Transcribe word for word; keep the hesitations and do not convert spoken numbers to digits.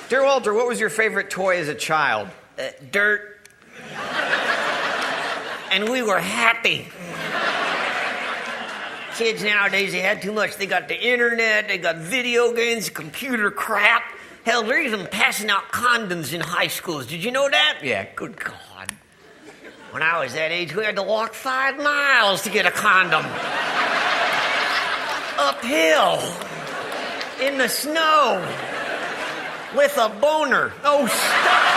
Dear Walter, what was your favorite toy as a child? Uh, dirt. And we were happy. Kids nowadays, they had too much. They got the internet, they got video games, computer crap. Hell, they're even passing out condoms in high schools. Did you know that? Yeah, good God. When I was that age, we had to walk five miles to get a condom. Uphill. In the snow. With a boner. Oh, stop.